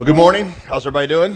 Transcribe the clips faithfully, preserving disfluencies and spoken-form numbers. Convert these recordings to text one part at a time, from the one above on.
Well, good morning. How's everybody doing?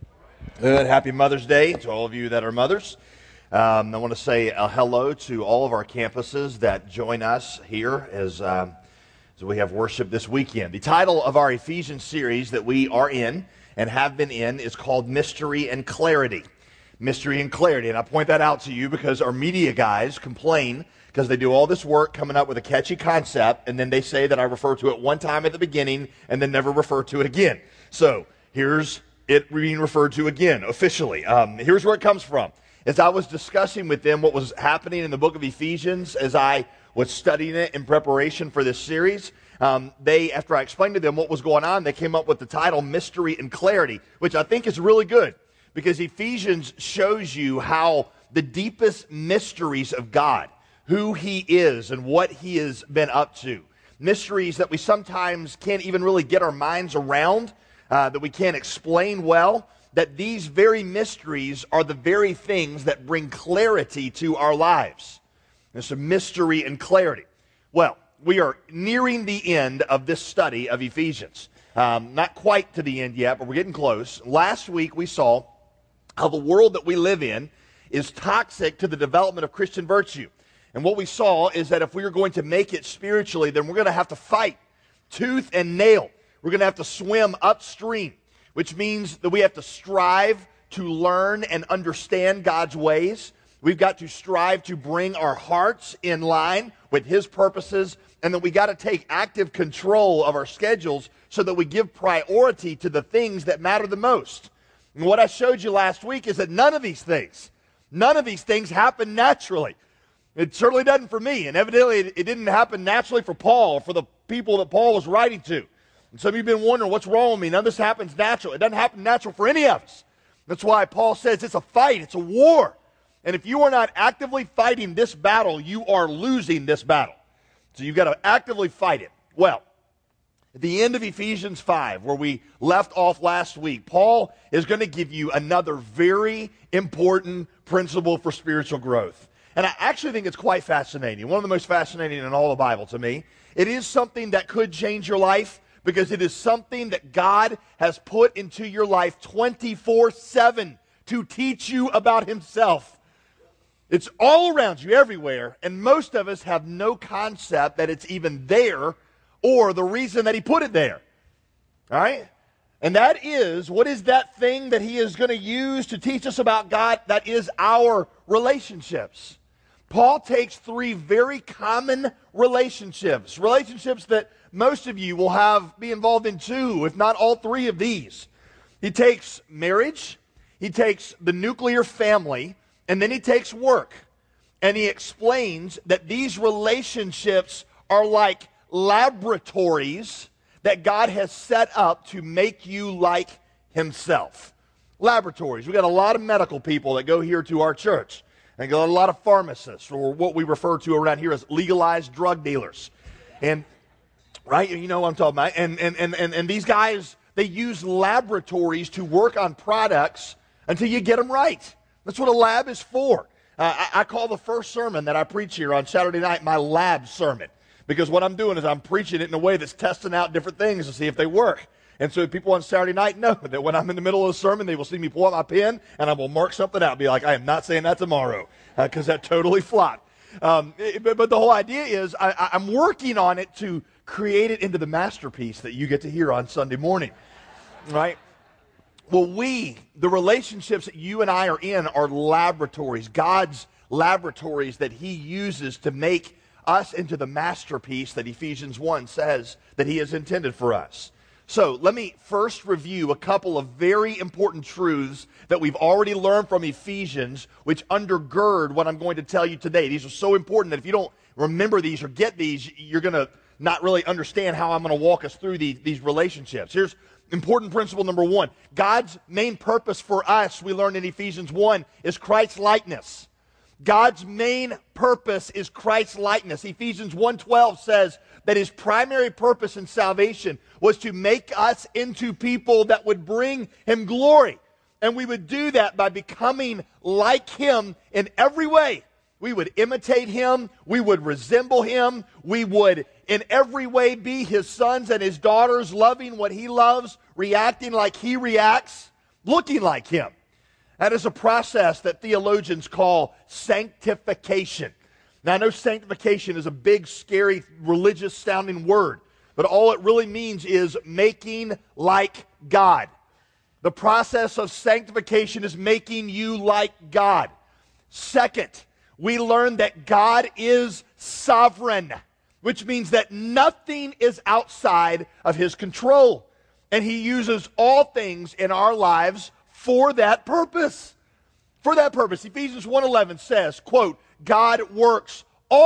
Good. Happy Mother's Day to all of you that are mothers. Um, I want to say a hello to all of our campuses that join us here as, um, as we have worship this weekend. The title of our Ephesians series that we are in and have been in is called Mystery and Clarity. Mystery and Clarity. And I point that out to you because our media guys complain because they do all this work coming up with a catchy concept, and then they say that I refer to it one time at the beginning and then never refer to it again. So here's it being referred to again officially. Um, here's where it comes from. As I was discussing with them what was happening in the book of Ephesians as I was studying it in preparation for this series, um, they, after I explained to them what was going on, they came up with the title Mystery and Clarity, which I think is really good because Ephesians shows you how the deepest mysteries of God, who He is and what He has been up to, mysteries that we sometimes can't even really get our minds around, Uh, that we can't explain well, that these very mysteries are the very things that bring clarity to our lives. There's a mystery and clarity. Well, we are nearing the end of this study of Ephesians. Um, not quite to the end yet, but we're getting close. Last week we saw how the world that we live in is toxic to the development of Christian virtue. And what we saw is that if we are going to make it spiritually, then we're going to have to fight tooth and nail. We're going to have to swim upstream, which means that we have to strive to learn and understand God's ways. We've got to strive to bring our hearts in line with His purposes, and that we got to take active control of our schedules so that we give priority to the things that matter the most. And what I showed you last week is that none of these things, none of these things happen naturally. It certainly doesn't for me, and evidently it didn't happen naturally for Paul, for the people that Paul was writing to. And some of you have been wondering, what's wrong with me? None of this happens natural. It doesn't happen natural for any of us. That's why Paul says it's a fight, it's a war. And if you are not actively fighting this battle, you are losing this battle. So you've got to actively fight it. Well, at the end of Ephesians five, where we left off last week, Paul is going to give you another very important principle for spiritual growth. And I actually think it's quite fascinating. One of the most fascinating in all the Bible to me. It is something that could change your life, because it is something that God has put into your life twenty-four seven to teach you about Himself. It's all around you, everywhere, and most of us have no concept that it's even there or the reason that He put it there. All right? And that is, what is that thing that He is going to use to teach us about God? That is our relationships. Paul takes three very common relationships, relationships that most of you will have be involved in two, if not all three of these. He takes marriage, he takes the nuclear family, and then he takes work. And he explains that these relationships are like laboratories that God has set up to make you like Himself. Laboratories. We've got a lot of medical people that go here to our church. And got a lot of pharmacists, or what we refer to around here as legalized drug dealers. And right? You know what I'm talking about. And, and, and, and, and these guys, they use laboratories to work on products until you get them right. That's what a lab is for. Uh, I, I call the first sermon that I preach here on Saturday night my lab sermon. Because what I'm doing is I'm preaching it in a way that's testing out different things to see if they work. And so people on Saturday night know that when I'm in the middle of a sermon, they will see me pull out my pen and I will mark something out and be like, I am not saying that tomorrow, because uh, that totally flopped. Um, it, but, but the whole idea is I, I'm working on it to create it into the masterpiece that you get to hear on Sunday morning, right? Well, we, the relationships that you and I are in are laboratories, God's laboratories that He uses to make us into the masterpiece that Ephesians one says that He has intended for us. So let me first review a couple of very important truths that we've already learned from Ephesians, which undergird what I'm going to tell you today. These are so important that if you don't remember these or get these, you're going to not really understand how I'm going to walk us through these, these relationships. Here's important principle number one. God's main purpose for us, we learned in Ephesians one, is Christ's likeness. God's main purpose is Christ's likeness. Ephesians one twelve says that His primary purpose in salvation was to make us into people that would bring Him glory. And we would do that by becoming like Him in every way. we would imitate him, we would resemble him, we would in every way be his sons and his daughters, loving what he loves, reacting like he reacts, looking like him. That is a process that theologians call sanctification. Now, I know sanctification is a big, scary, religious-sounding word, but all it really means is making like God. The process of sanctification is making you like God. Second, we learn that God is sovereign, which means that nothing is outside of his control. And he uses all things in our lives for that purpose. For that purpose. Ephesians one eleven says, quote, God works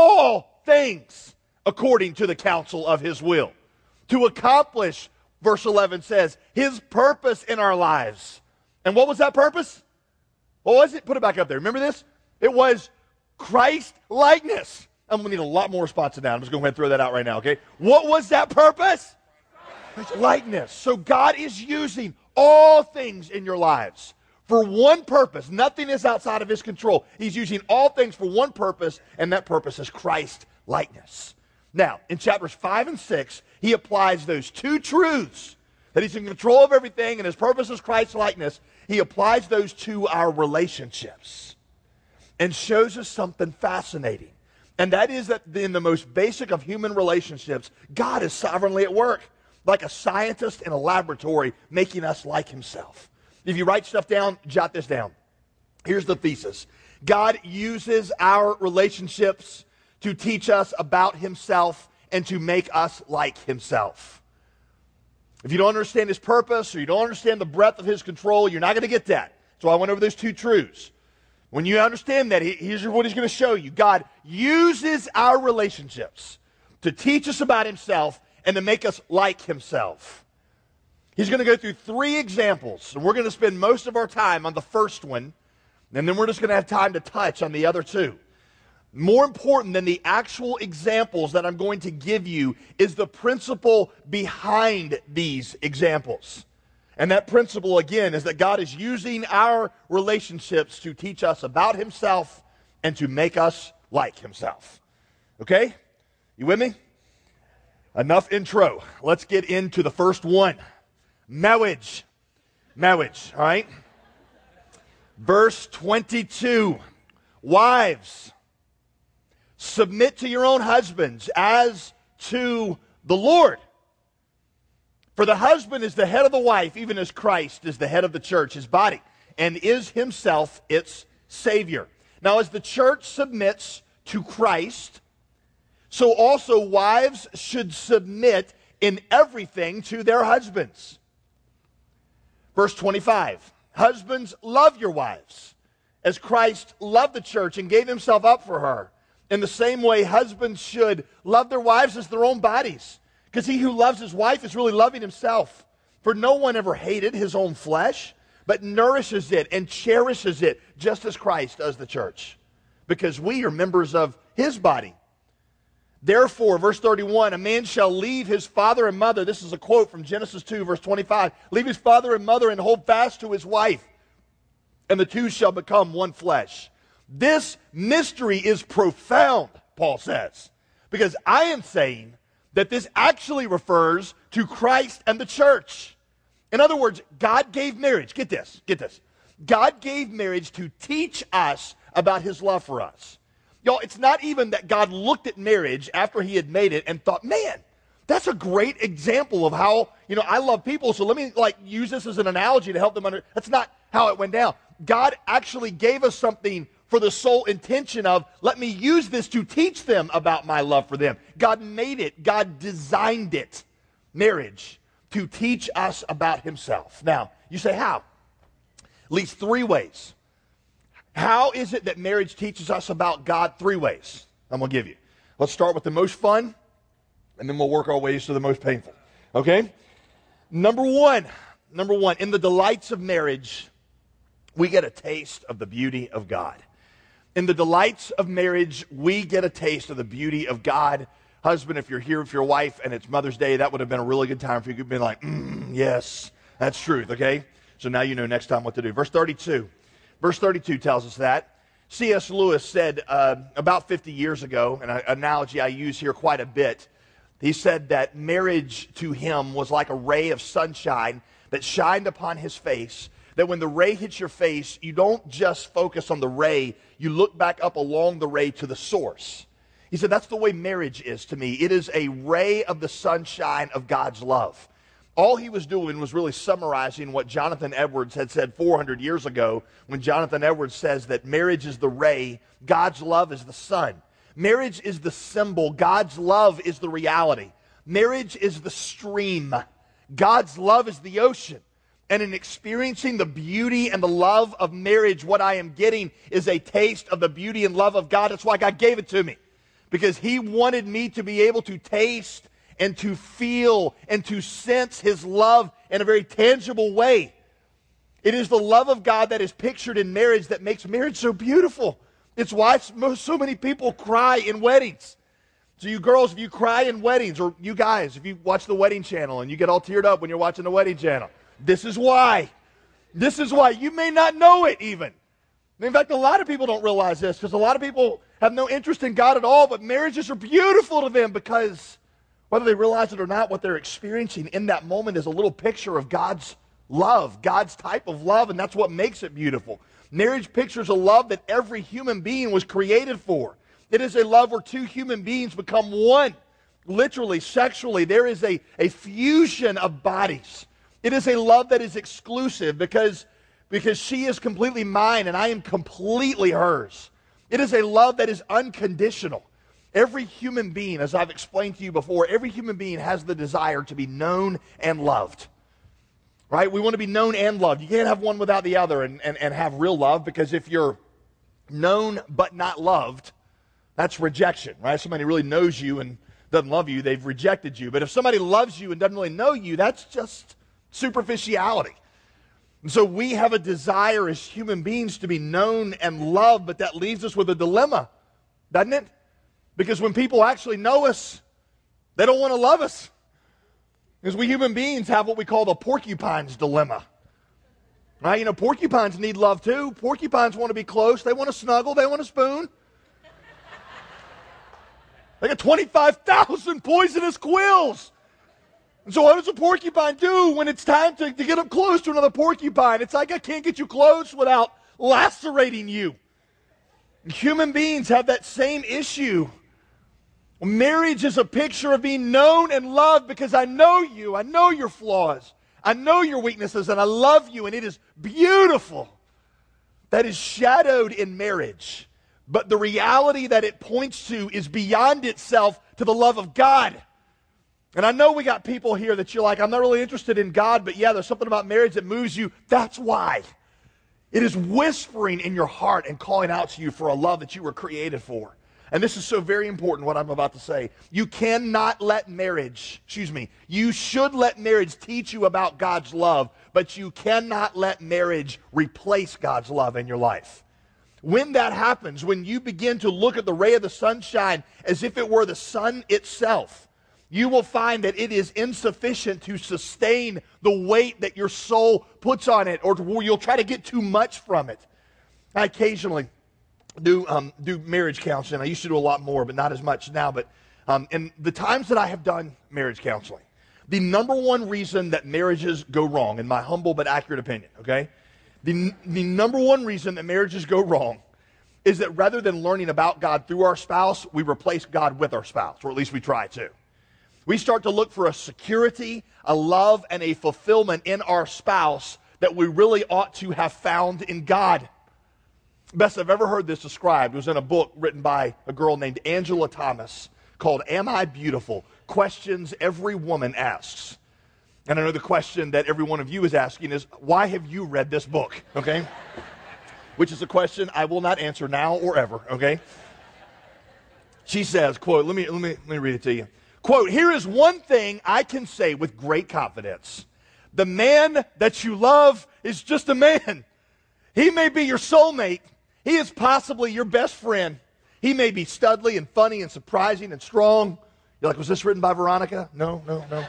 all things according to the counsel of his will, to accomplish, verse eleven says, his purpose in our lives. And what was that purpose? What was it? Put it back up there. Remember this? It was Christ likeness. I'm going to need a lot more response to that. I'm just going to go ahead and throw that out right now, okay? What was that purpose? Christ likeness. So God is using all things in your lives for one purpose. Nothing is outside of his control. He's using all things for one purpose, and that purpose is Christ likeness. Now, in chapters five and six, he applies those two truths, that he's in control of everything and his purpose is Christ likeness. He applies those to our relationships and shows us something fascinating. And that is that in the most basic of human relationships, God is sovereignly at work, like a scientist in a laboratory, making us like himself. If you write stuff down, jot this down. Here's the thesis. God uses our relationships to teach us about himself and to make us like himself. If you don't understand his purpose or you don't understand the breadth of his control, you're not going to get that. So I went over those two truths. When you understand that, here's what he's going to show you. God uses our relationships to teach us about himself and to make us like himself. He's going to go through three examples, and we're going to spend most of our time on the first one, and then we're just going to have time to touch on the other two. More important than the actual examples that I'm going to give you is the principle behind these examples. And that principle, again, is that God is using our relationships to teach us about himself and to make us like himself. Okay? You with me? Enough intro. Let's get into the first one. Marriage. Marriage, all right? Verse twenty-two. Wives, submit to your own husbands as to the Lord. For the husband is the head of the wife, even as Christ is the head of the church, his body, and is himself its Savior. Now, as the church submits to Christ, so also wives should submit in everything to their husbands. Verse twenty-five, husbands, love your wives, as Christ loved the church and gave himself up for her. In the same way, husbands should love their wives as their own bodies. Because he who loves his wife is really loving himself. For no one ever hated his own flesh, but nourishes it and cherishes it, just as Christ does the church. Because we are members of his body. Therefore, verse thirty-one, a man shall leave his father and mother. This is a quote from Genesis two, verse twenty-five. Leave his father and mother and hold fast to his wife, and the two shall become one flesh. This mystery is profound, Paul says, because I am saying that this actually refers to Christ and the church. In other words, God gave marriage. Get this, get this. God gave marriage to teach us about his love for us. Y'all, it's not even that God looked at marriage after he had made it and thought, man, that's a great example of how, you know, I love people, so let me like use this as an analogy to help them under. That's not how it went down. God actually gave us something for the sole intention of, let me use this to teach them about my love for them. God made it, God designed it, marriage, to teach us about himself. Now, you say how? At least three ways. How is it that marriage teaches us about God? Three ways I'm going to give you. Let's start with the most fun, and then we'll work our ways to the most painful. Okay? Number one, number one, in the delights of marriage, we get a taste of the beauty of God. In the delights of marriage, we get a taste of the beauty of God. Husband, if you're here with your wife and it's Mother's Day, that would have been a really good time for you to be like, mm, yes, that's truth, okay? So now you know next time what to do. Verse thirty-two. Verse thirty-two tells us that. C S Lewis said uh, about fifty years ago, and an analogy I use here quite a bit, he said that marriage to him was like a ray of sunshine that shined upon his face, that when the ray hits your face, you don't just focus on the ray, you look back up along the ray to the source. He said, that's the way marriage is to me. It is a ray of the sunshine of God's love. All he was doing was really summarizing what Jonathan Edwards had said four hundred years ago, when Jonathan Edwards says that marriage is the ray, God's love is the sun. Marriage is the symbol, God's love is the reality. Marriage is the stream, God's love is the ocean. And in experiencing the beauty and the love of marriage, what I am getting is a taste of the beauty and love of God. That's why God gave it to me. Because he wanted me to be able to taste and to feel and to sense his love in a very tangible way. It is the love of God that is pictured in marriage that makes marriage so beautiful. It's why so many people cry in weddings. So you girls, if you cry in weddings, or you guys, if you watch the Wedding Channel and you get all teared up when you're watching the Wedding Channel, this is why. This is why. You may not know it even. In fact, a lot of people don't realize this, because a lot of people have no interest in God at all, but marriages are beautiful to them because whether they realize it or not, what they're experiencing in that moment is a little picture of God's love, God's type of love, and that's what makes it beautiful. Marriage pictures a love that every human being was created for. It is a love where two human beings become one, literally, sexually. There is a, a fusion of bodies. It is a love that is exclusive because, because she is completely mine and I am completely hers. It is a love that is unconditional. Every human being, as I've explained to you before, every human being has the desire to be known and loved. Right? We want to be known and loved. You can't have one without the other and, and, and have real love, because if you're known but not loved, that's rejection, right? Somebody really knows you and doesn't love you, they've rejected you. But if somebody loves you and doesn't really know you, that's just superficiality. And so we have a desire as human beings to be known and loved, but that leaves us with a dilemma, doesn't it? Because when people actually know us, they don't want to love us. Because we human beings have what we call the porcupine's dilemma. Right? You know, porcupines need love too. Porcupines want to be close. They want to snuggle. They want a spoon. They got twenty-five thousand poisonous quills. And so what does a porcupine do when it's time to, to get up close to another porcupine? It's like, I can't get you close without lacerating you. Human beings have that same issue. Marriage is a picture of being known and loved because I know you, I know your flaws, I know your weaknesses, and I love you, and it is beautiful. That is shadowed in marriage. But the reality that it points to is beyond itself to the love of God. And I know we got people here that you're like, I'm not really interested in God, but yeah, there's something about marriage that moves you. That's why. It is whispering in your heart and calling out to you for a love that you were created for. And this is so very important, what I'm about to say. You cannot let marriage, excuse me, you should let marriage teach you about God's love, but you cannot let marriage replace God's love in your life. When that happens, when you begin to look at the ray of the sunshine as if it were the sun itself, you will find that it is insufficient to sustain the weight that your soul puts on it, or to, you'll try to get too much from it. I occasionally do um, do marriage counseling. I used to do a lot more, but not as much now. But um, in the times that I have done marriage counseling, the number one reason that marriages go wrong, in my humble but accurate opinion, okay, the, the number one reason that marriages go wrong is that rather than learning about God through our spouse, we replace God with our spouse, or at least we try to. We start to look for a security, a love, and a fulfillment in our spouse that we really ought to have found in God. Best I've ever heard this described was in a book written by a girl named Angela Thomas called Am I Beautiful? Questions Every Woman Asks. And I know the question that every one of you is asking is, why have you read this book? Okay? Which is a question I will not answer now or ever, okay? She says, quote, let me, let me, let me read it to you. Quote, here is one thing I can say with great confidence. The man that you love is just a man. He may be your soulmate. He is possibly your best friend. He may be studly and funny and surprising and strong. You're like, was this written by Veronica? No, no, no, no.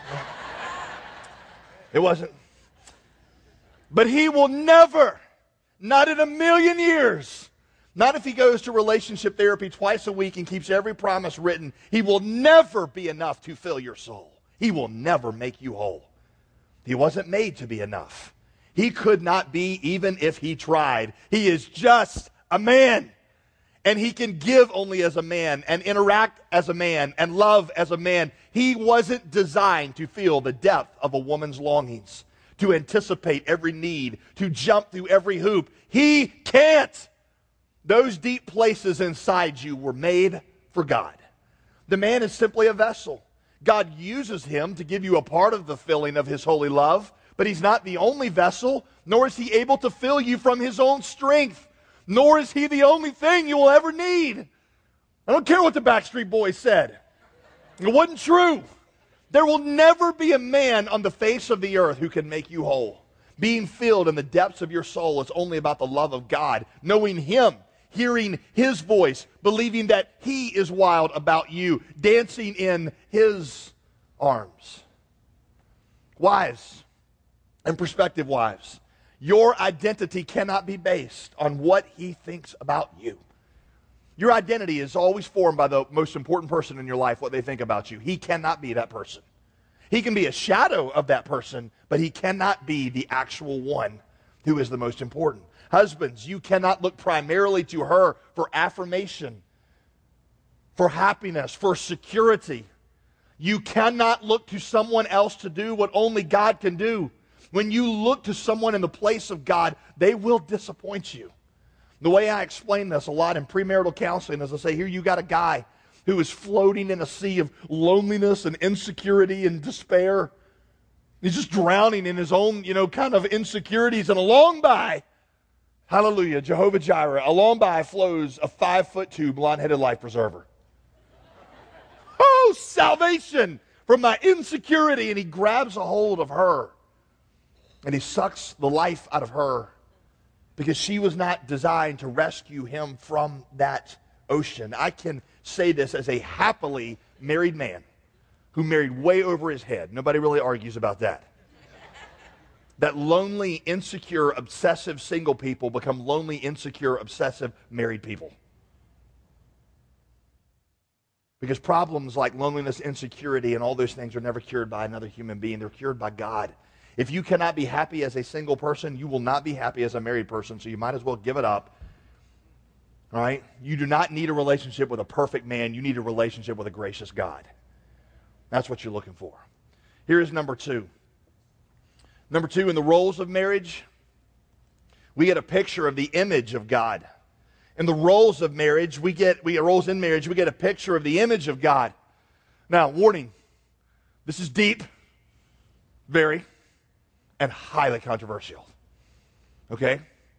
It wasn't. But he will never, not in a million years, Not if he goes to relationship therapy twice a week and keeps every promise written. He will never be enough to fill your soul. He will never make you whole. He wasn't made to be enough. He could not be even if he tried. He is just a man. And he can give only as a man and interact as a man and love as a man. He wasn't designed to feel the depth of a woman's longings, to anticipate every need, to jump through every hoop. He can't. Those deep places inside you were made for God. The man is simply a vessel. God uses him to give you a part of the filling of his holy love, but he's not the only vessel, nor is he able to fill you from his own strength, nor is he the only thing you will ever need. I don't care what the Backstreet Boys said. It wasn't true. There will never be a man on the face of the earth who can make you whole. Being filled in the depths of your soul is only about the love of God, knowing him, hearing his voice, believing that he is wild about you, dancing in his arms. Wives and prospective wives, your identity cannot be based on what he thinks about you. Your identity is always formed by the most important person in your life, what they think about you. He cannot be that person. He can be a shadow of that person, but he cannot be the actual one who is the most important. Husbands, you cannot look primarily to her for affirmation, for happiness, for security. You cannot look to someone else to do what only God can do. When you look to someone in the place of God, they will disappoint you. The way I explain this a lot in premarital counseling is I say, here you got a guy who is floating in a sea of loneliness and insecurity and despair. He's just drowning in his own, you know, kind of insecurities, and along by, hallelujah, Jehovah Jireh, along by flows a five foot two blonde-headed life preserver. Oh, salvation from my insecurity. And he grabs a hold of her, and he sucks the life out of her because she was not designed to rescue him from that ocean. I can say this as a happily married man who married way over his head. Nobody really argues about that. That lonely, insecure, obsessive single people become lonely, insecure, obsessive married people. Because problems like loneliness, insecurity, and all those things are never cured by another human being. They're cured by God. If you cannot be happy as a single person, you will not be happy as a married person, so you might as well give it up. All right? You do not need a relationship with a perfect man. You need a relationship with a gracious God. That's what you're looking for. Here's number two. Number two, in the roles of marriage, we get a picture of the image of God. In the roles of marriage, we get, we get roles in marriage, we get a picture of the image of God. Now, warning, this is deep, very, and highly controversial. Okay?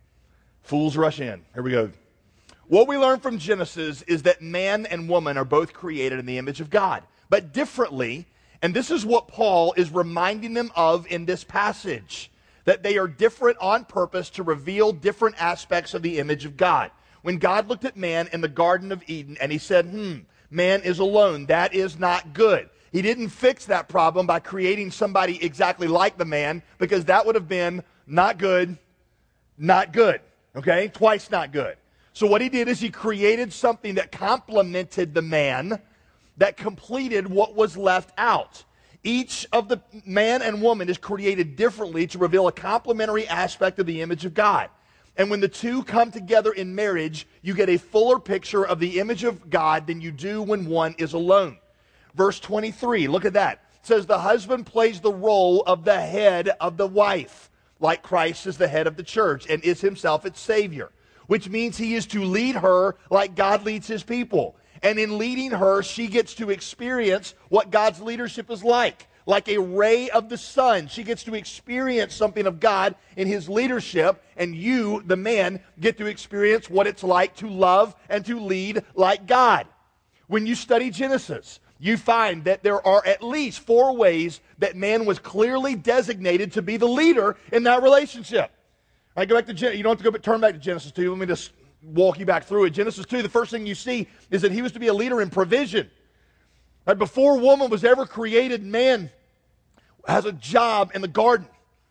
Fools rush in. Here we go. What we learn from Genesis is that man and woman are both created in the image of God, but differently, and this is what Paul is reminding them of in this passage, that they are different on purpose to reveal different aspects of the image of God. When God looked at man in the Garden of Eden and he said, hmm, man is alone, that is not good. He didn't fix that problem by creating somebody exactly like the man, because that would have been not good, not good, okay? Twice not good. So what he did is he created something that complemented the man, that completed what was left out. Each of the man and woman is created differently to reveal a complementary aspect of the image of God. And when the two come together in marriage, you get a fuller picture of the image of God than you do when one is alone. Verse twenty-three, look at that. It says, the husband plays the role of the head of the wife, like Christ is the head of the church and is himself its Savior, which means he is to lead her like God leads his people. And in leading her, she gets to experience what God's leadership is like. Like a ray of the sun, she gets to experience something of God in his leadership, and you, the man, get to experience what it's like to love and to lead like God. When you study Genesis, you find that there are at least four ways that man was clearly designated to be the leader in that relationship. All right, go back to Gen- you don't have to go turn back to Genesis two. Let me just walk you back through it. Genesis two, the first thing you see is that he was to be a leader in provision. Right, before woman was ever created, man has a job in the garden.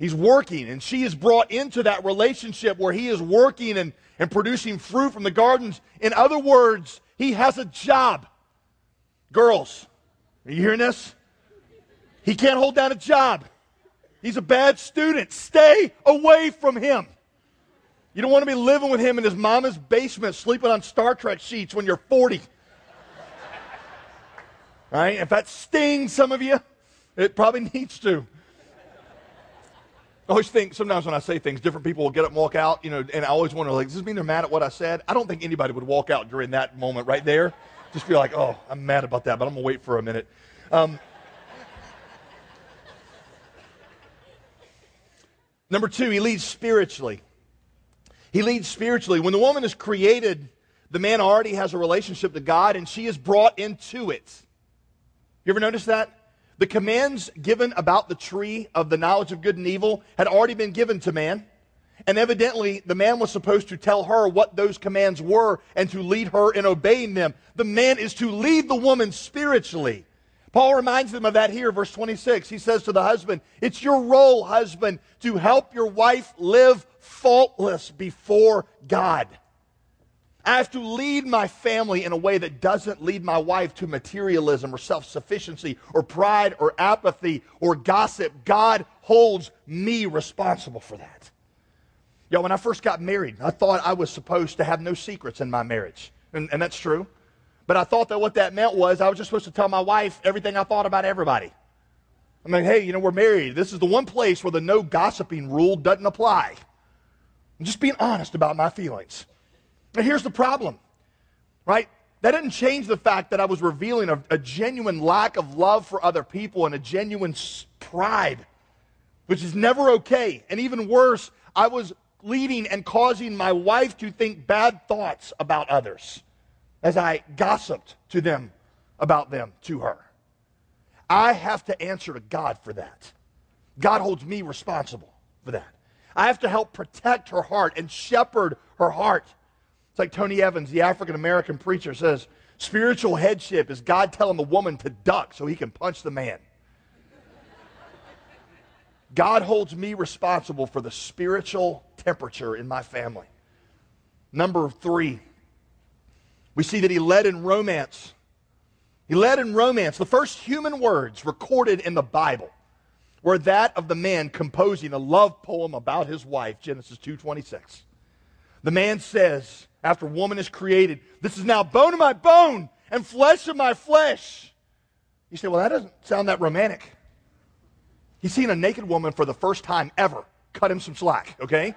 He's working, and she is brought into that relationship where he is working and, and producing fruit from the gardens. In other words, he has a job. Girls, are you hearing this? He can't hold down a job. He's a bad student. Stay away from him. You don't want to be living with him in his mama's basement, sleeping on Star Trek sheets when you're forty. All right? If that stings some of you, it probably needs to. I always think, sometimes when I say things, different people will get up and walk out, you know, and I always wonder, like, does this mean they're mad at what I said? I don't think anybody would walk out during that moment right there. Just be like, oh, I'm mad about that, but I'm going to wait for a minute. Um, number two, he leads spiritually. He leads spiritually. When the woman is created, the man already has a relationship to God, and she is brought into it. You ever notice that? The commands given about the tree of the knowledge of good and evil had already been given to man. And evidently, the man was supposed to tell her what those commands were and to lead her in obeying them. The man is to lead the woman spiritually. Paul reminds them of that here, verse twenty-six. He says to the husband, it's your role, husband, to help your wife live faultless before God. I have to lead my family in a way that doesn't lead my wife to materialism or self-sufficiency or pride or apathy or gossip. God holds me responsible for that. You know, when I first got married, I thought I was supposed to have no secrets in my marriage. And, and that's true. But I thought that what that meant was I was just supposed to tell my wife everything I thought about everybody. I mean, hey, you know, we're married. This is the one place where the no gossiping rule doesn't apply. I'm just being honest about my feelings. Now, here's the problem, right? That didn't change the fact that I was revealing a, a genuine lack of love for other people and a genuine pride, which is never okay. And even worse, I was leading and causing my wife to think bad thoughts about others as I gossiped to them about them to her. I have to answer to God for that. God holds me responsible for that. I have to help protect her heart and shepherd her heart. It's like Tony Evans, the African-American preacher, says, spiritual headship is God telling the woman to duck so he can punch the man. God holds me responsible for the spiritual temperature in my family. Number three, we see that he led in romance. He led in romance. The first human words recorded in the Bible were that of the man composing a love poem about his wife, Genesis two twenty-six. The man says, after woman is created, this is now bone of my bone and flesh of my flesh. You say, well, that doesn't sound that romantic. He's seen a naked woman for the first time ever. Cut him some slack, okay?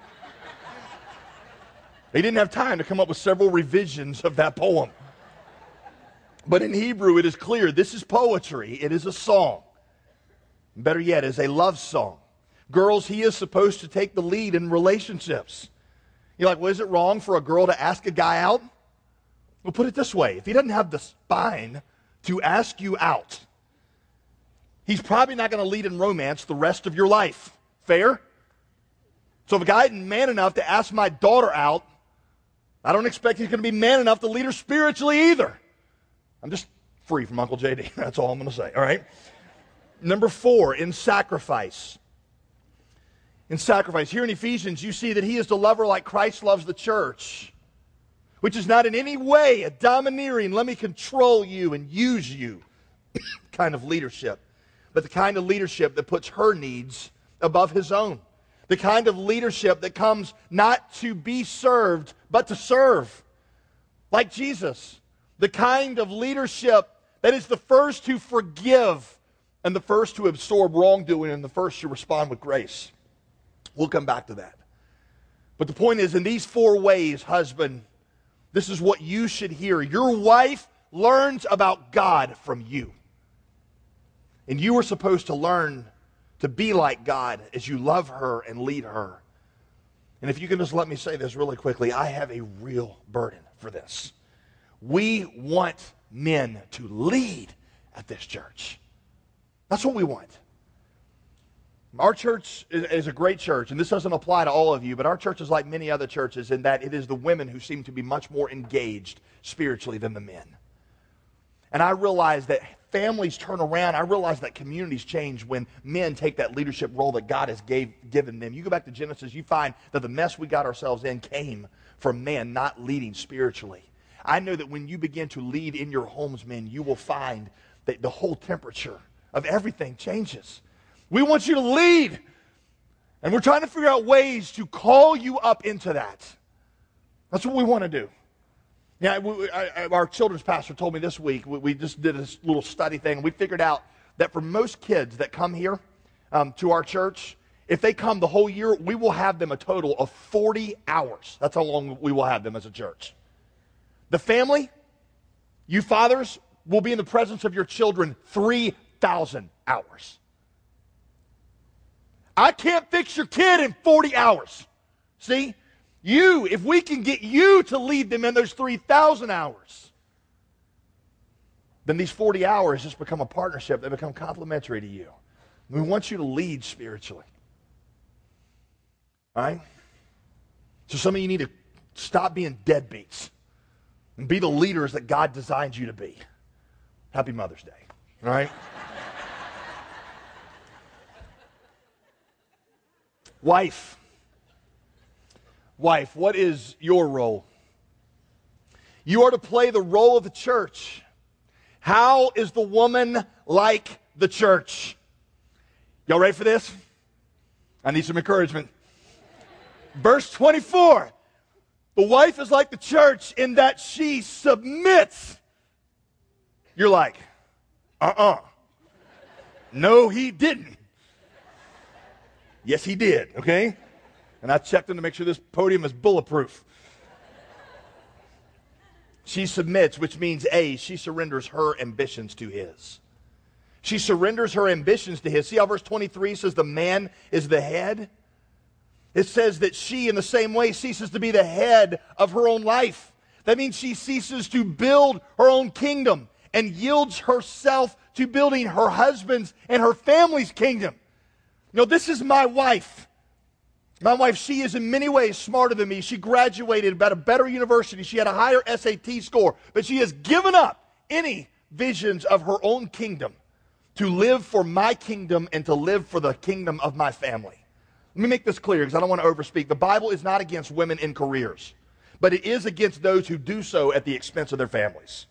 They didn't have time to come up with several revisions of that poem. But in Hebrew, it is clear this is poetry. It is a song. Better yet, it is a love song. Girls, he is supposed to take the lead in relationships. You're like, well, is it wrong for a girl to ask a guy out? Well, put it this way. If he doesn't have the spine to ask you out, he's probably not going to lead in romance the rest of your life. Fair? So if a guy isn't man enough to ask my daughter out, I don't expect he's going to be man enough to lead her spiritually either. I'm just free from Uncle J D. That's all I'm going to say. All right? Number four, in sacrifice. In sacrifice. Here in Ephesians, you see that he is the lover like Christ loves the church, which is not in any way a domineering, let me control you and use you kind of leadership, but the kind of leadership that puts her needs above his own. The kind of leadership that comes not to be served, but to serve. Like Jesus. The kind of leadership that is the first to forgive and the first to absorb wrongdoing and the first to respond with grace. We'll come back to that. But the point is, in these four ways, husband, this is what you should hear. Your wife learns about God from you. And you are supposed to learn to be like God as you love her and lead her. And if you can just let me say this really quickly, I have a real burden for this. We want men to lead at this church. That's what we want. Our church is a great church, and this doesn't apply to all of you, but our church is like many other churches in that it is the women who seem to be much more engaged spiritually than the men. And I realize that families turn around, I realize that communities change when men take that leadership role that God has gave, given them. You go back to Genesis, you find that the mess we got ourselves in came from man not leading spiritually. I know that when you begin to lead in your homes, men, you will find that the whole temperature of everything changes. We want you to lead. And we're trying to figure out ways to call you up into that. That's what we want to do. Yeah, we, I, our children's pastor told me this week, we, we just did this little study thing, and we figured out that for most kids that come here um, to our church, if they come the whole year, we will have them a total of forty hours. That's how long we will have them as a church. The family, you fathers, will be in the presence of your children three thousand hours. I can't fix your kid in forty hours. See? You, if we can get you to lead them in those three thousand hours, then these forty hours just become a partnership. They become complementary to you. We want you to lead spiritually. All right? So some of you need to stop being deadbeats and be the leaders that God designed you to be. Happy Mother's Day. All right? Wife. Wife, what is your role? You are to play the role of the church. How is the woman like the church? Y'all ready for this? I need some encouragement. Verse twenty-four. The wife is like the church in that she submits. You're like, uh-uh. No, he didn't. Yes, he did, okay? And I checked him to make sure this podium is bulletproof. She submits, which means A, she surrenders her ambitions to his. She surrenders her ambitions to his. See how verse twenty-three says the man is the head? It says that she, in the same way, ceases to be the head of her own life. That means she ceases to build her own kingdom and yields herself to building her husband's and her family's kingdom. You know, this is my wife. My wife, she is in many ways smarter than me. She graduated at a better university. She had a higher S A T score. But she has given up any visions of her own kingdom to live for my kingdom and to live for the kingdom of my family. Let me make this clear because I don't want to overspeak. The Bible is not against women in careers, but it is against those who do so at the expense of their families.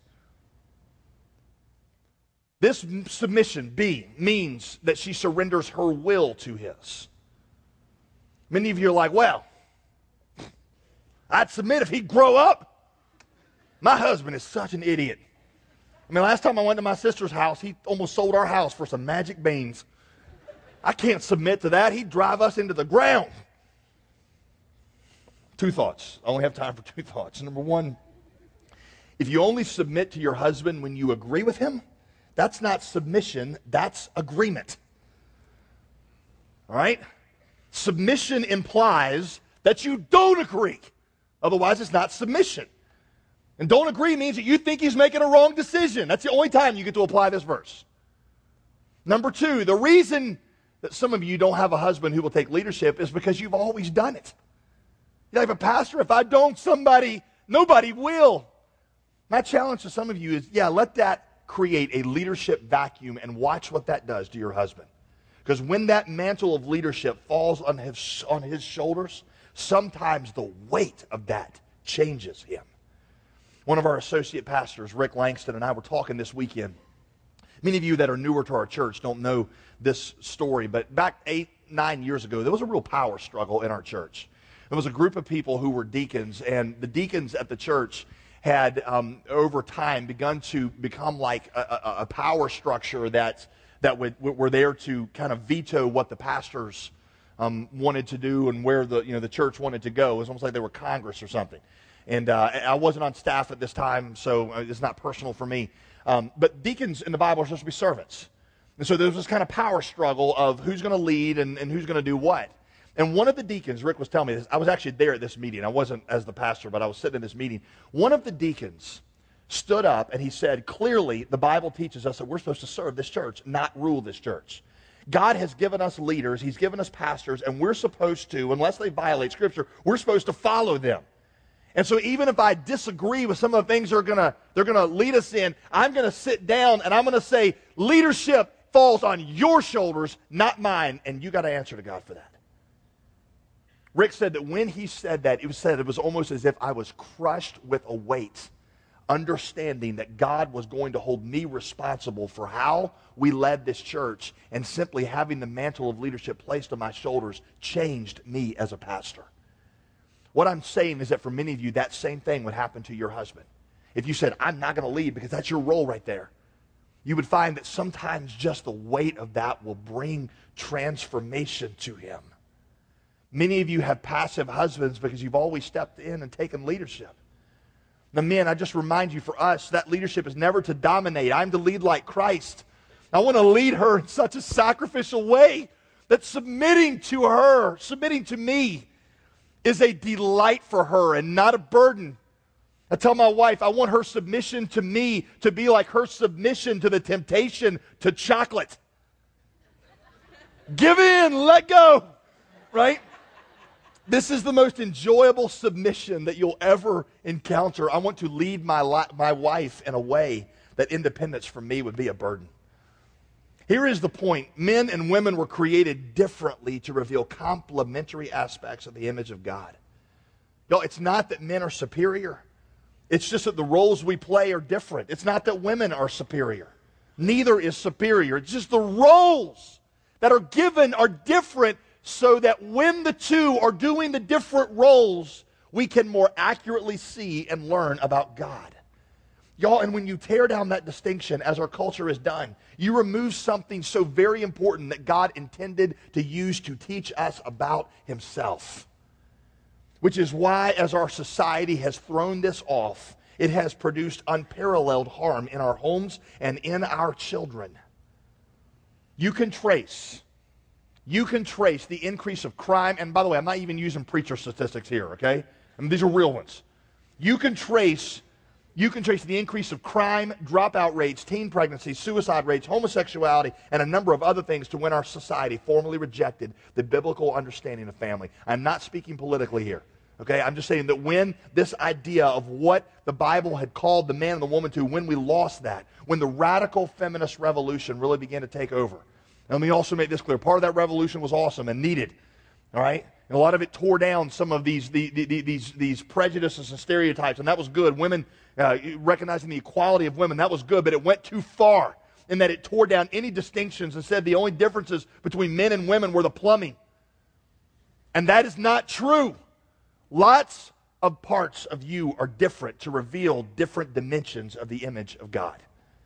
This submission, B, means that she surrenders her will to his. Many of you are like, well, I'd submit if he'd grow up. My husband is such an idiot. I mean, last time I went to my sister's house, he almost sold our house for some magic beans. I can't submit to that. He'd drive us into the ground. Two thoughts. I only have time for two thoughts. Number one, if you only submit to your husband when you agree with him, that's not submission, that's agreement. All right? Submission implies that you don't agree. Otherwise, it's not submission. And don't agree means that you think he's making a wrong decision. That's the only time you get to apply this verse. Number two, the reason that some of you don't have a husband who will take leadership is because you've always done it. You have a pastor, if I don't, somebody, nobody will. My challenge to some of you is, yeah, let that create a leadership vacuum and watch what that does to your husband. Because when that mantle of leadership falls on his, on his shoulders, sometimes the weight of that changes him. One of our associate pastors, Rick Langston, and I were talking this weekend. Many of you that are newer to our church don't know this story, but back eight, nine years ago, there was a real power struggle in our church. There was a group of people who were deacons, and the deacons at the church had, um, over time, begun to become like a, a, a power structure that that would, were there to kind of veto what the pastors um, wanted to do and where the you know the church wanted to go. It was almost like they were Congress or something. And uh, I wasn't on staff at this time, so it's not personal for me. Um, but deacons in the Bible are supposed to be servants. And so there was this kind of power struggle of who's going to lead and, and who's going to do what. And one of the deacons, Rick was telling me this, I was actually there at this meeting. I wasn't as the pastor, but I was sitting in this meeting. One of the deacons stood up and he said, clearly the Bible teaches us that we're supposed to serve this church, not rule this church. God has given us leaders, he's given us pastors, and we're supposed to, unless they violate Scripture, we're supposed to follow them. And so even if I disagree with some of the things they're gonna they're gonna lead us in, I'm gonna sit down and I'm gonna say, leadership falls on your shoulders, not mine, and you got to answer to God for that. Rick said that when he said that, it was said it was almost as if I was crushed with a weight, understanding that God was going to hold me responsible for how we led this church, and simply having the mantle of leadership placed on my shoulders changed me as a pastor. What I'm saying is that for many of you, that same thing would happen to your husband. If you said, I'm not going to lead because that's your role right there, you would find that sometimes just the weight of that will bring transformation to him. Many of you have passive husbands because you've always stepped in and taken leadership. Now, men, I just remind you, for us, that leadership is never to dominate. I'm to lead like Christ. I want to lead her in such a sacrificial way that submitting to her, submitting to me, is a delight for her and not a burden. I tell my wife I want her submission to me to be like her submission to the temptation to chocolate. Give in, let go, right? This is the most enjoyable submission that you'll ever encounter. I want to lead my, li- my wife in a way that independence for me would be a burden. Here is the point. Men and women were created differently to reveal complementary aspects of the image of God. Y'all, it's not that men are superior. It's just that the roles we play are different. It's not that women are superior. Neither is superior. It's just the roles that are given are different, so that when the two are doing the different roles, we can more accurately see and learn about God. Y'all, and when you tear down that distinction, as our culture has done, you remove something so very important that God intended to use to teach us about himself. Which is why, as our society has thrown this off, it has produced unparalleled harm in our homes and in our children. You can trace, you can trace the increase of crime, and by the way, I'm not even using preacher statistics here, okay? I mean, these are real ones. You can trace You can trace the increase of crime, dropout rates, teen pregnancy, suicide rates, homosexuality, and a number of other things to when our society formally rejected the biblical understanding of family. I'm not speaking politically here, okay? I'm just saying that when this idea of what the Bible had called the man and the woman to, when we lost that, when the radical feminist revolution really began to take over. And let me also make this clear. Part of that revolution was awesome and needed, all right? And a lot of it tore down some of these, the, the, the, these, these prejudices and stereotypes, and that was good. Women, uh, recognizing the equality of women, that was good, but it went too far in that it tore down any distinctions and said the only differences between men and women were the plumbing. And that is not true. Lots of parts of you are different to reveal different dimensions of the image of God.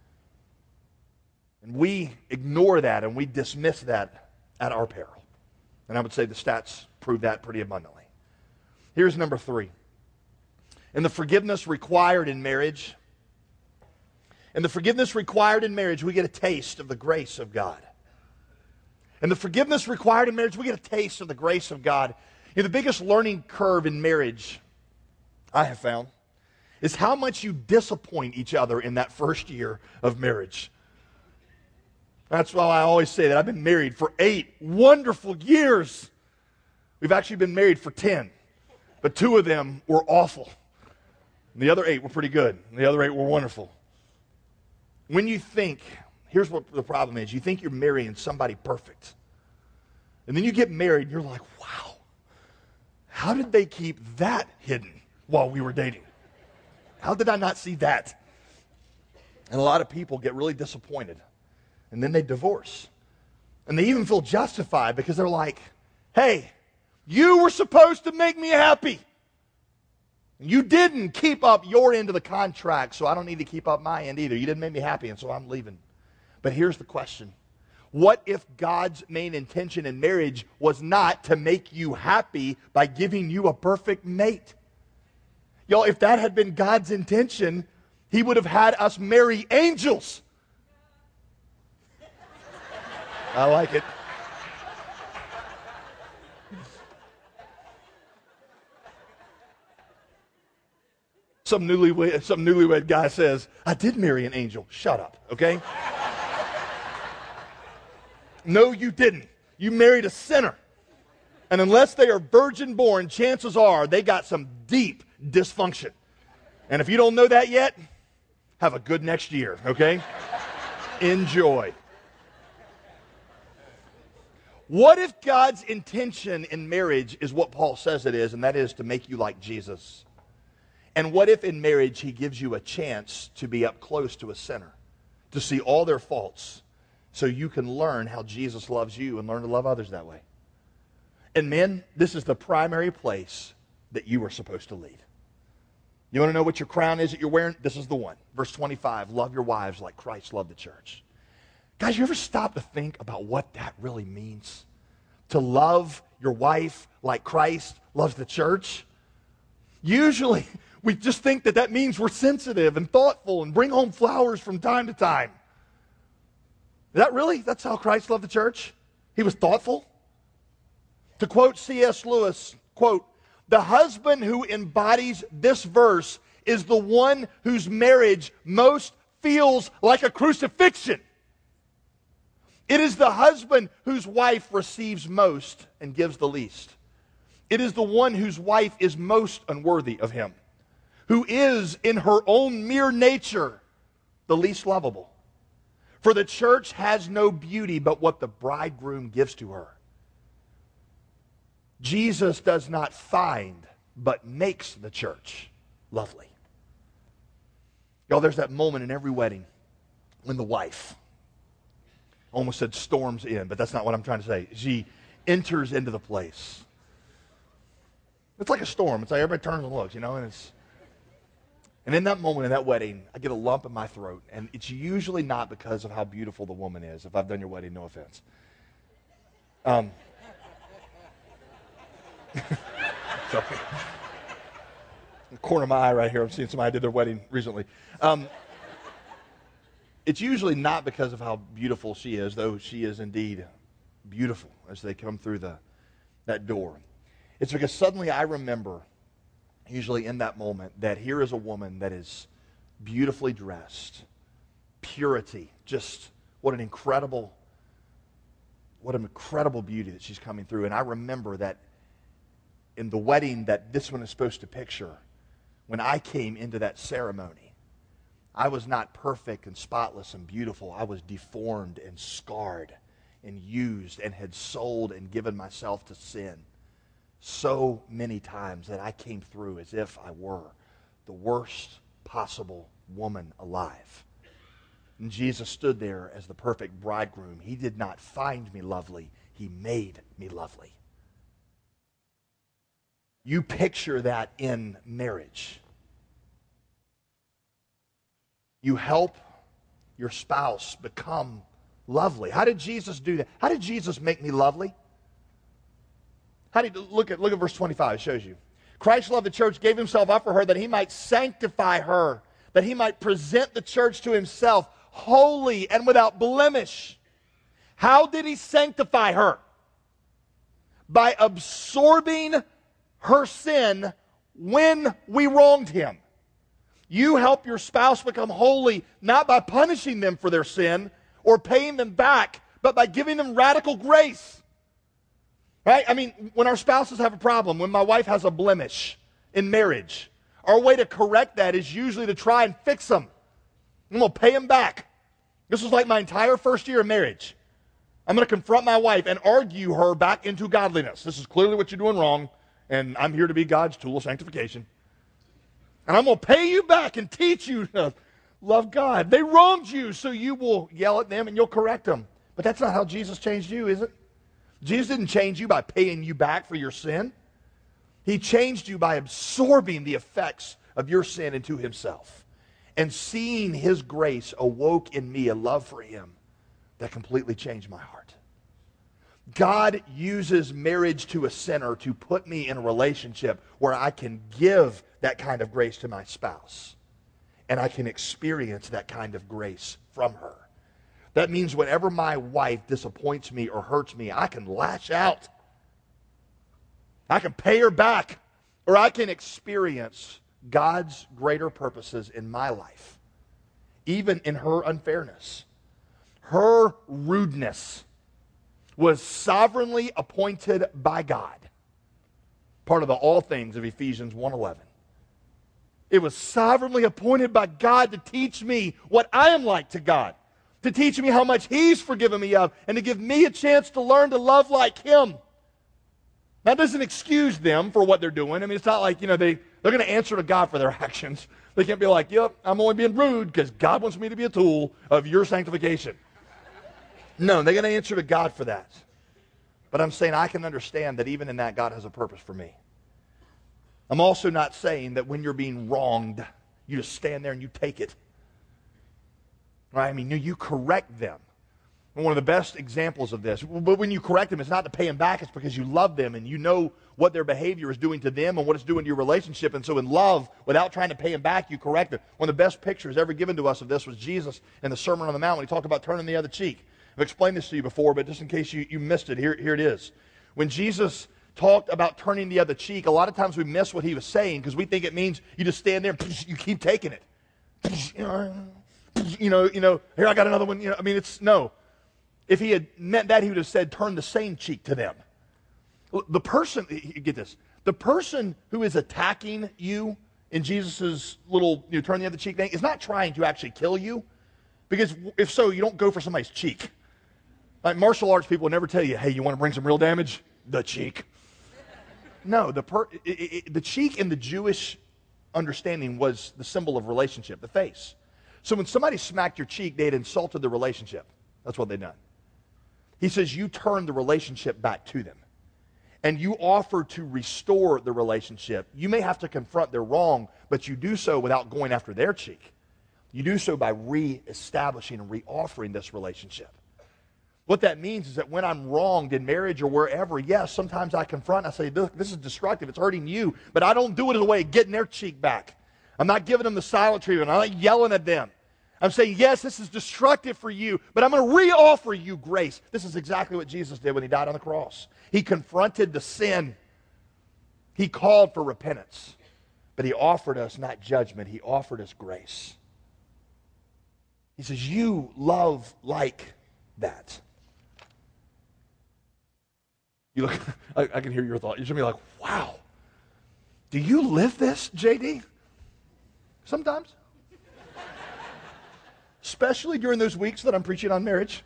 And we ignore that and we dismiss that at our peril. And I would say the stats prove that pretty abundantly. Here's number three. In the forgiveness required in marriage, in the forgiveness required in marriage, we get a taste of the grace of God. In the forgiveness required in marriage, we get a taste of the grace of God. You know, the biggest learning curve in marriage, I have found, is how much you disappoint each other in that first year of marriage. That's why I always say that I've been married for eight wonderful years. We've actually been married for ten, but two of them were awful. And the other eight were pretty good. And the other eight were wonderful. When you think, here's what the problem is. You think you're marrying somebody perfect. And then you get married and you're like, wow, how did they keep that hidden while we were dating? How did I not see that? And a lot of people get really disappointed. And then they divorce. And they even feel justified because they're like, hey, you were supposed to make me happy. You didn't keep up your end of the contract, so I don't need to keep up my end either. You didn't make me happy, and so I'm leaving. But here's the question. What if God's main intention in marriage was not to make you happy by giving you a perfect mate? Y'all, if that had been God's intention, he would have had us marry angels. I like it. Some newlywed, some newlywed guy says, I did marry an angel. Shut up, okay? No, you didn't. You married a sinner. And unless they are virgin born, chances are they got some deep dysfunction. And if you don't know that yet, have a good next year, okay? Enjoy. What if God's intention in marriage is what Paul says it is, and that is to make you like Jesus? And what if in marriage he gives you a chance to be up close to a sinner, to see all their faults, so you can learn how Jesus loves you and learn to love others that way? And men, this is the primary place that you are supposed to lead. You want to know what your crown is that you're wearing? This is the one. Verse twenty-five, love your wives like Christ loved the church. Guys, you ever stop to think about what that really means? To love your wife like Christ loves the church? Usually, we just think that that means we're sensitive and thoughtful and bring home flowers from time to time. Is that really? That's how Christ loved the church? He was thoughtful? To quote C S Lewis, quote, the husband who embodies this verse is the one whose marriage most feels like a crucifixion. It is the husband whose wife receives most and gives the least. It is the one whose wife is most unworthy of him, who is in her own mere nature the least lovable. For the church has no beauty but what the bridegroom gives to her. Jesus does not find, but makes the church lovely. Y'all, there's that moment in every wedding when the wife, almost said storms in, but that's not what I'm trying to say. She enters into the place. It's like a storm. It's like everybody turns and looks, you know, and it's... And in that moment, in that wedding, I get a lump in my throat, and it's usually not because of how beautiful the woman is. If I've done your wedding, no offense. Um... Sorry. The corner of my eye right here, I'm seeing somebody did their wedding recently. Um, it's usually not because of how beautiful she is, though she is indeed beautiful as they come through the that door. It's because suddenly I remember, usually in that moment, that here is a woman that is beautifully dressed, purity, just what an incredible, what an incredible beauty that she's coming through. And I remember that in the wedding that this one is supposed to picture, when I came into that ceremony, I was not perfect and spotless and beautiful. I was deformed and scarred and used and had sold and given myself to sin so many times that I came through as if I were the worst possible woman alive. And Jesus stood there as the perfect bridegroom. He did not find me lovely. He made me lovely. You picture that in marriage. You help your spouse become lovely. How did Jesus do that? How did Jesus make me lovely? How did look at look at verse twenty-five, it shows you. Christ loved the church, gave himself up for her that he might sanctify her, that he might present the church to himself holy and without blemish. How did he sanctify her? By absorbing her sin when we wronged him. You help your spouse become holy not by punishing them for their sin or paying them back, but by giving them radical grace. Right? I mean, when our spouses have a problem, when my wife has a blemish in marriage, our way to correct that is usually to try and fix them. I'm going to pay them back. This was like my entire first year of marriage. I'm going to confront my wife and argue her back into godliness. This is clearly what you're doing wrong. And I'm here to be God's tool of sanctification. And I'm going to pay you back and teach you to love God. They wronged you, so you will yell at them and you'll correct them. But that's not how Jesus changed you, is it? Jesus didn't change you by paying you back for your sin. He changed you by absorbing the effects of your sin into himself. And seeing his grace awoke in me a love for him that completely changed my heart. God uses marriage to a sinner to put me in a relationship where I can give that kind of grace to my spouse. And I can experience that kind of grace from her. That means whenever my wife disappoints me or hurts me, I can lash out. I can pay her back. Or I can experience God's greater purposes in my life. Even in her unfairness. Her rudeness. was sovereignly appointed by God. Part of the all things of Ephesians one eleven. It was sovereignly appointed by God to teach me what I am like to God, to teach me how much He's forgiven me of, and to give me a chance to learn to love like Him. That doesn't excuse them for what they're doing. I mean, it's not like, you know, they, they're going to answer to God for their actions. They can't be like, yep, I'm only being rude because God wants me to be a tool of your sanctification. No, they're going to answer to God for that. But I'm saying I can understand that even in that, God has a purpose for me. I'm also not saying that when you're being wronged, you just stand there and you take it. Right? I mean, you correct them. And one of the best examples of this, but when you correct them, it's not to pay them back, it's because you love them and you know what their behavior is doing to them and what it's doing to your relationship. And so in love, without trying to pay them back, you correct them. One of the best pictures ever given to us of this was Jesus in the Sermon on the Mount when he talked about turning the other cheek. I've explained this to you before, but just in case you, you missed it, here, here it is. When Jesus talked about turning the other cheek, a lot of times we miss what he was saying because we think it means you just stand there and you keep taking it. You know, you know, here I got another one. You know, I mean, it's, no. If he had meant that, he would have said, turn the same cheek to them. The person, get this, the person who is attacking you in Jesus' little, you know, turn the other cheek thing is not trying to actually kill you, because if so, you don't go for somebody's cheek. Like martial arts people would never tell you, hey, you want to bring some real damage? The cheek. No, the, per, it, it, the cheek in the Jewish understanding was the symbol of relationship, the face. So when somebody smacked your cheek, they had insulted the relationship. That's what they'd done. He says you turn the relationship back to them. And you offer to restore the relationship. You may have to confront their wrong, but you do so without going after their cheek. You do so by re-establishing and re-offering this relationship. What that means is that when I'm wronged in marriage or wherever, yes, sometimes I confront, I say, look, this is destructive, it's hurting you, but I don't do it in a way of getting their cheek back. I'm not giving them the silent treatment. I'm not yelling at them. I'm saying, yes, this is destructive for you, but I'm going to re-offer you grace. This is exactly what Jesus did when he died on the cross. He confronted the sin. He called for repentance, but he offered us not judgment. He offered us grace. He says, you love like that. You look, I, I can hear your thought. You're going to be like, wow, do you live this, J D? Sometimes. Especially during those weeks that I'm preaching on marriage.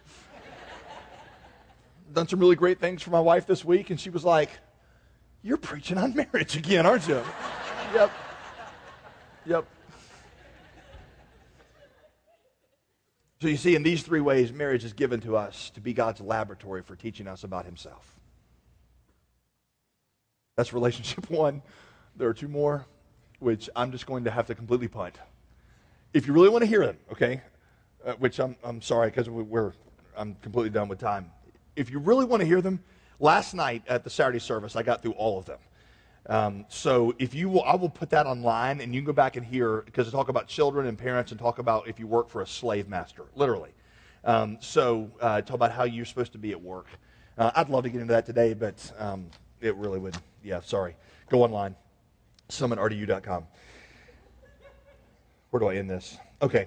Done some really great things for my wife this week, and she was like, you're preaching on marriage again, aren't you? Yep. Yep. So you see, in these three ways, marriage is given to us to be God's laboratory for teaching us about himself. That's relationship one. There are two more, which I'm just going to have to completely punt. If you really want to hear them, okay, uh, which I'm I'm sorry because we're I'm completely done with time. If you really want to hear them, last night at the Saturday service, I got through all of them. Um, so if you will, I will put that online, and you can go back and hear, because I talk about children and parents and talk about if you work for a slave master, literally. Um, so uh, talk about how you're supposed to be at work. Uh, I'd love to get into that today, but um, it really would. Yeah, sorry. Go online, summit r d u dot com. Where do I end this? Okay.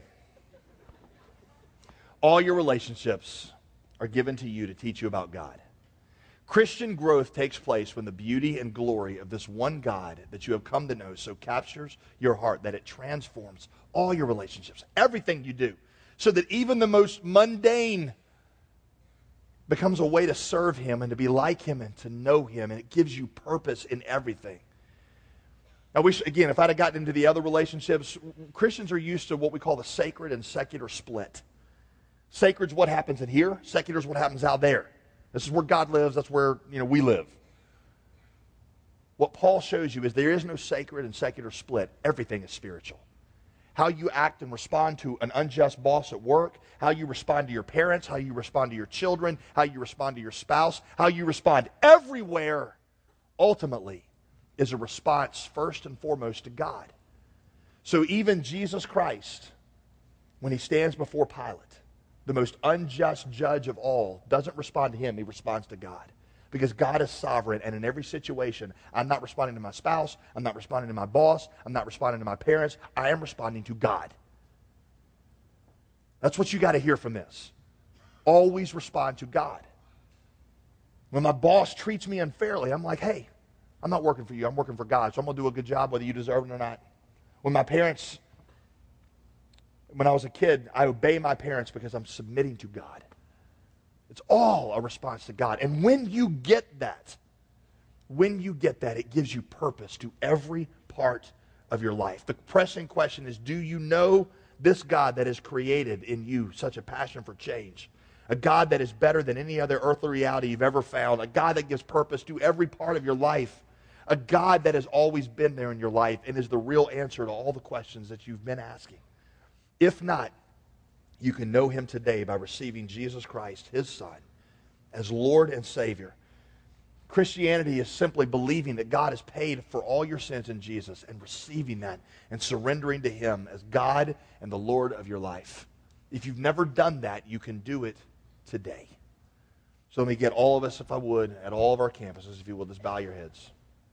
All your relationships are given to you to teach you about God. Christian growth takes place when the beauty and glory of this one God that you have come to know so captures your heart that it transforms all your relationships, everything you do, so that even the most mundane becomes a way to serve him and to be like him and to know him, and it gives you purpose in everything. I wish, again, if I'd have gotten into the other relationships, Christians are used to what we call the sacred and secular split. Sacred's what happens in here, secular's what happens out there. This is where God lives, that's where, you know, we live. What Paul shows you is there is no sacred and secular split. Everything is spiritual. How you act and respond to an unjust boss at work, how you respond to your parents, how you respond to your children, how you respond to your spouse, how you respond everywhere, ultimately, is a response first and foremost to God. So even Jesus Christ, when he stands before Pilate, the most unjust judge of all, doesn't respond to him, he responds to God. Because God is sovereign, and in every situation, I'm not responding to my spouse, I'm not responding to my boss, I'm not responding to my parents, I am responding to God. That's what you got to hear from this. Always respond to God. When my boss treats me unfairly, I'm like, hey, I'm not working for you. I'm working for God, so I'm going to do a good job whether you deserve it or not. When my parents, when I was a kid, I obey my parents because I'm submitting to God. It's all a response to God. And when you get that, when you get that, it gives you purpose to every part of your life. The pressing question is, do you know this God that has created in you such a passion for change? A God that is better than any other earthly reality you've ever found. A God that gives purpose to every part of your life. A God that has always been there in your life and is the real answer to all the questions that you've been asking. If not, you can know him today by receiving Jesus Christ, his Son, as Lord and Savior. Christianity is simply believing that God has paid for all your sins in Jesus and receiving that and surrendering to him as God and the Lord of your life. If you've never done that, you can do it today. So let me get all of us, if I would, at all of our campuses, if you will, just bow your heads.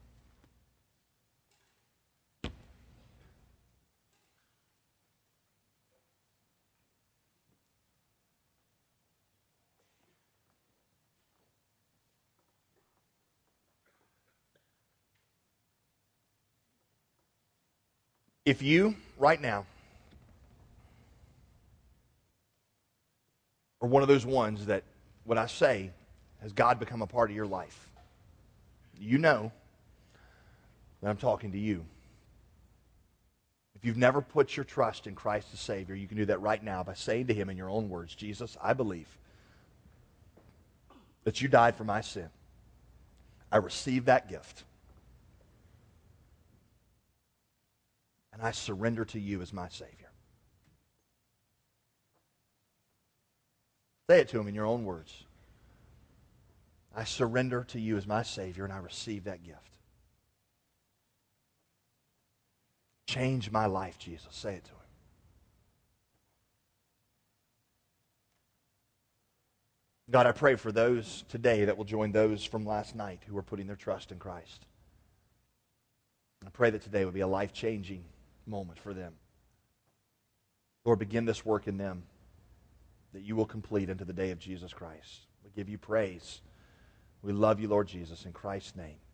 If you, right now, are one of those ones that, what I say, has God become a part of your life, you know that I'm talking to you. If you've never put your trust in Christ as Savior, you can do that right now by saying to him in your own words, Jesus, I believe that you died for my sin. I receive that gift. And I surrender to you as my Savior. Say it to him in your own words. I surrender to you as my Savior, and I receive that gift. Change my life, Jesus. Say it to him. God, I pray for those today that will join those from last night who are putting their trust in Christ. I pray that today would be a life-changing moment for them. Lord, begin this work in them that you will complete into the day of Jesus Christ. We give you praise. We love you, Lord Jesus, in Christ's name.